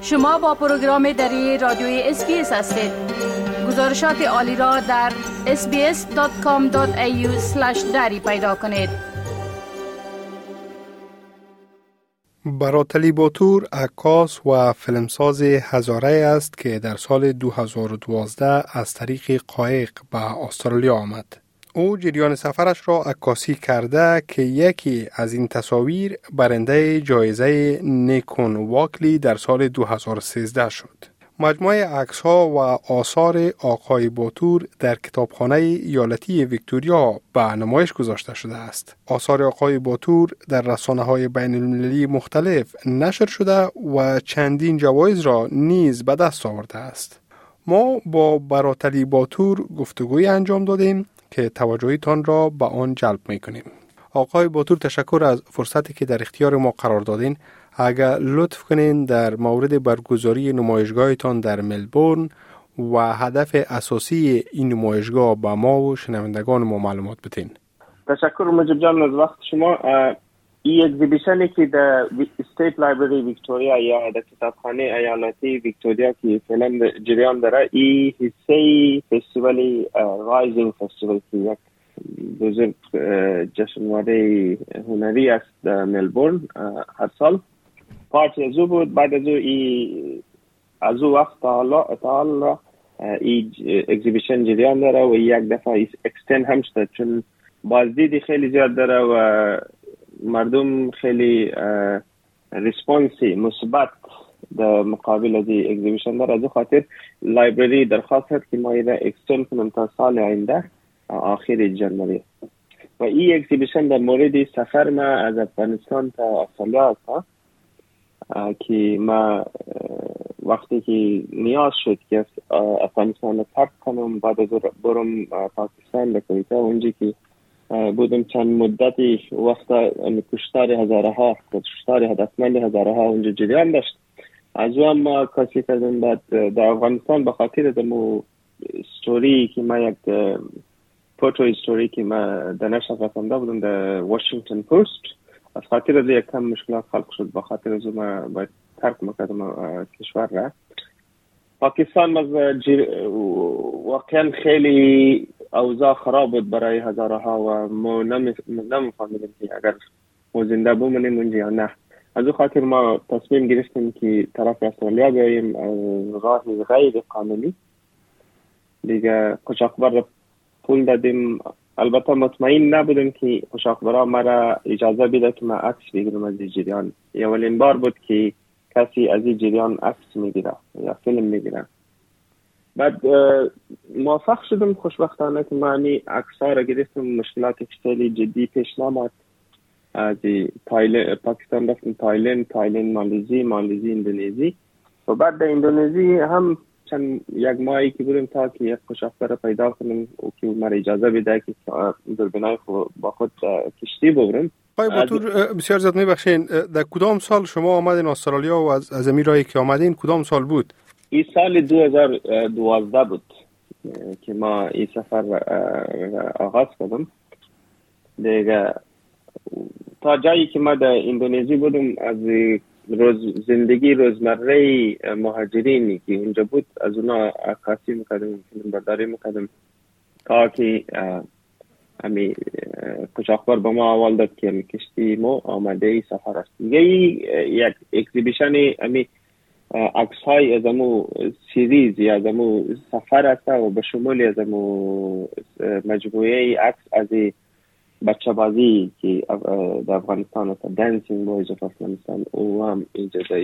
شما با پروگرام دری رادیوی SBS هستید. گزارشات عالی را در sbs.com.au/dari پیدا کنید. براتلی باتور عکاس و فیلمساز هزاره است که در سال 2012 از طریق قایق به استرالیا آمد. او جریان سفرش را عکاسی کرده که یکی از این تصاویر برنده جایزه نیکون واکلی در سال 2013 شد. مجموعه عکس‌ها و آثار آقای باتور در کتابخانه ایالتی ویکتوریا به نمایش گذاشته شده است. آثار آقای باتور در رسانه‌های بین‌المللی مختلف نشر شده و چندین جوایز را نیز به دست آورده است. ما با براتلی باتور گفتگوی انجام دادیم که توجهتان را به آن جلب می‌کنیم. آقای باتور، تشکر از فرصتی که در اختیار ما قرار دادین. اگر لطف کنین در مورد برگزاری نمایشگاهتان در ملبورن و هدف اساسی این نمایشگاه به ما و شنوندگان ما معلومات بدین. تشکر مجید جان از وقت شما. این اگزیبیشنی که در استیت لایبرری ویکتوریا یا در کتابخانه ایالتی ویکتوریا که فعلا جریان داره، این حصه فستیوال رایزینگ فستیوال که یک بزرگ جشنواره هنری است در ملبورن هر سال. پارتی از او بود. بعد از او وقت تا این اگزیبیشن جریان داره و یک دفعه اکستند هم شده، چون بازدید خیلی زیاد داره و مردم خیلی ریسپانسی مثبت در مقابل از این اگزیبیشن داره. از او خاطر لایبرری درخواست کرد که ما ایره اکستند کنیم تا سال آینده آخر جنوری. و این اگزیبیشن در مورد سفر ما از افغانستان تا استرالیا است که ما وقتی که نیاز شد که افغانستان رو ترک کنم، بعد از برم پاکستان بکنید اونجا که بودم چند مدتی وقت کشتار هزارها هدفمند هزارها اونجا جریان داشت. از اون ما کسی کردم بعد در افغانستان به خاطر دمو ستوری که ما یک فوتو استوری که ما در نشر رسانده بودم در واشنگتن پست، از خاطر از یک کم مشکلات خلق شد، به خاطر از ما باید ترک مکردم کشور را. پاکستان واقعا خیلی اوضاع خراب بود برای هزارها و ما نمی‌فهمیدیم که اگر ما زنده بمونیم اونجا یا نه. از اون خاطر ما تصمیم گرفتیم که طرف استرالیا بیاییم راه غیر قانونی. دیگه قاچاقبر را پول دادیم. البته مطمئن نبودم که قاچاقبرها مرا اجازه بده که من عکس بگیرم از این جریان. اولین بار بود که کسی از این جریان عکس میگیره یا فیلم میگیره. بعد موفق شدم خوشبختانه که من عکس‌ها را گرفتم. مشکلات خیلی جدی پیش نامد. از پاکستان رفتم تایلند مالزی اندونزی و بعد در اندونزی هم چند یک ماهی که بودم تا که یک قاچاقبر را پیدا کنم و که مرا اجازه بده که دوربینای با خود کشتی ببرم. آقای باتور، بسیار زیاد میبخشین، در کدام سال شما آمدین استرالیا و از امی راهی که آمدین کدام سال بود؟ این سال 2012 بود که ما این سفر آغاز کردم. دیگه تا جایی که ما در اندونزی بودم از زندگی روزمره مهاجرینی که اونجا بود از اونا عکاسی میکردم، فیلم برداری میکردم تا که قاچاقبر با ما اول داد که کشتی ما آمده ای سفر است. یک اکزیبیشن عکس های از امو سیریز یا از امو سفر است و به شمول از امو مجموعه عکس از بچه بازی که در افغانستان است، دانسینگ بویز اف افغانستان، او هم اینجا در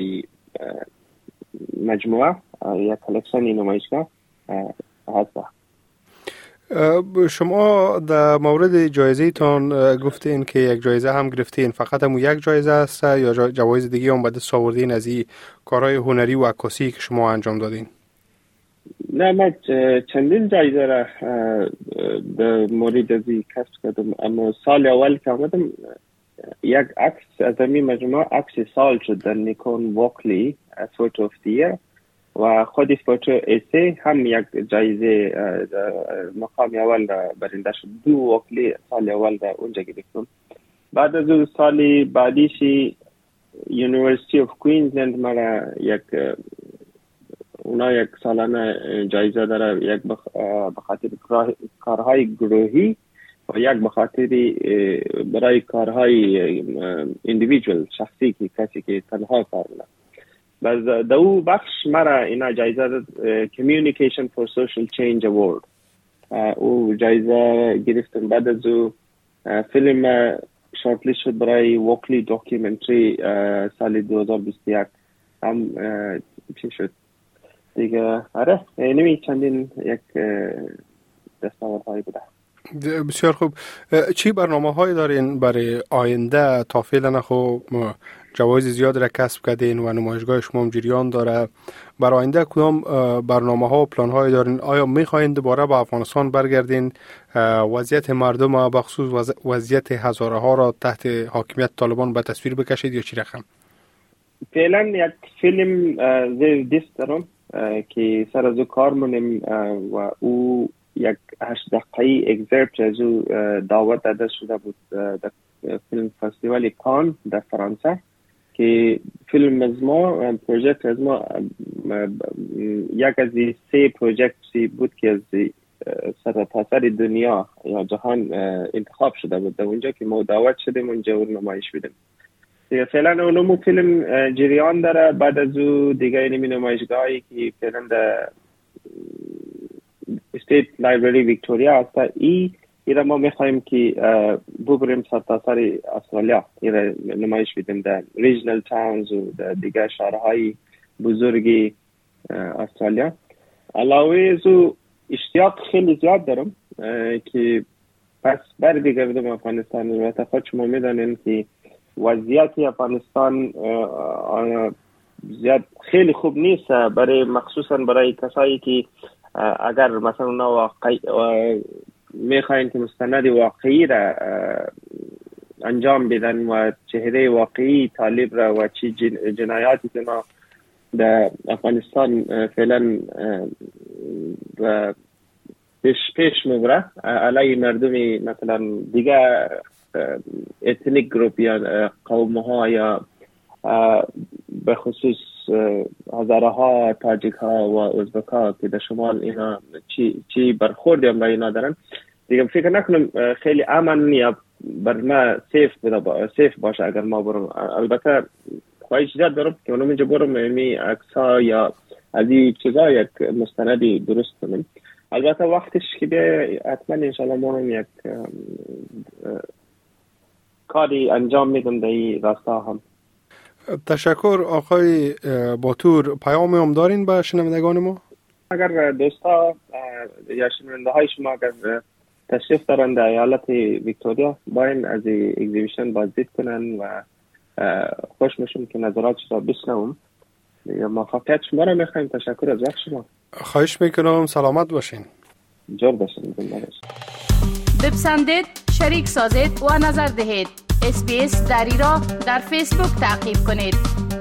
مجموعه یا کلکشن نمایشگاه هست. شما در مورد جایزه تان گفتین که یک جایزه هم گرفتین، فقط هم یک جایزه است یا جوایز دیگه هم به دست آوردین از این کارهای هنری و عکاسی که شما انجام دادین؟ نه، من چندین جایزه را در مورد از این کسب کردم، اما سال اول که آمدم یک عکس از این مجموعه عکس سال شد در نیکون واکلی فوتو اف دی ایر و خود فوتو ایسی هم یک جایزه مقام اول برنده شد. 2 واکلی سال اول اونجا گرفتم. بعد از اون سالی بعدیشی یونیورسیتی اف کوینزلند مرا یک سالانه جایزه داره، یک به خاطر کارهای گروهی و یک به خاطر برای کارهای اندیویدوال شخصی که کسی که تنها کار کنه. باز دو بخش مرا اینا جایزه داد، Communication for Social Change Award. او جایزه گرفتم. بعد از او فیلم شورت لیست شد برای وکلی داکیومنتری سال 2021 هم چی شد دیگه. آره نمی چندین یک دستاوردهایی بوده. بسیار خوب. چی برنامه هایی دارین برای آینده؟ تا فعلا خب جوایز زیاد را کسب کردین و نمایشگاه شما هم جریان داره. برای آینده کدام برنامه ها و پلان هایی دارین؟ آیا میخواین دوباره به افغانستان برگردین، وضعیت مردم بخصوص وضعیت هزاره ها را تحت حاکمیت طالبان به تصویر بکشید یا چی رقم؟ فعلا یک فیلم زیر دست دارم که سر از او کار منیم و او یک 8 دقیقه اگزرپت از او دعوت داده شده بود در فیلم فستیوال کان در فرانسه، که فیلم از ما پروژکت از ما یک از 3 پروژکتی بود که از سرتاسر دنیا یا جهان انتخاب شده بود. در اونجا که ما دعوت شدیم اونجا نمایش بدیم. دیگه فعلا اونمو فیلم جریان داره. بعد از او دیگه اینمی نمایشگاهی که فعلا در استیت لایبرری ویکتوریا هست، ایره ما میخوایم که ببریم سرتاسر استرالیا، ایره نمایش بدیم در ریجنال تاونز و در دیگه شهرهای بزرگی استرالیا. علاوه از او اشتیاق خیلی زیاد دارم که پس برگردم افغانستان. البته خود شما میدانین که وضعیت افغانستان زیاد خیلی خوب نیست، برای مخصوصا برای کسایی که اگر مثلا اونا میخواین که مستند واقعی را انجام بدن و چهره واقعی طالب را و چی جنایاتی که ما در افغانستان فعلا پیش میبره علیه مردمی مثلا دیگه اتنیک گروپ یا قوم ها یا به خصوص هزاره ها تاجیک ها و ازبک ها که در شمال اینا چی برخوردی هم با اینا دارن دیگه، فکر نکنم خیلی امن یا بر ما سیف باشه اگر ما برم. البته خواهش زیاد دارم که اونم اینجا برم امی عکس‌ها یا از این چیزا یک مستندی درست کنم. البته وقتش که بیه حتما انشاءالله ما هم یک کاری انجام میدم در این راستا هم. تشکر آقای باتور. پیامی هم دارین به شنوندگان ما؟ اگر دوستا یا شنونده های شما اگر تشریف دارن در ایالت ویکتوریا باین از اگزیبیشن بازدید کنن و خوش میشم که نظراتش را بشنوم. موفقیت شما را میخوایم. تشکر از وقت شما. خواهش میکنم. سلامت باشین. جور باشین. بپسندید، شریک سازید و نظر دهید. SBS دری را در فیسبوک تعقیب کنید.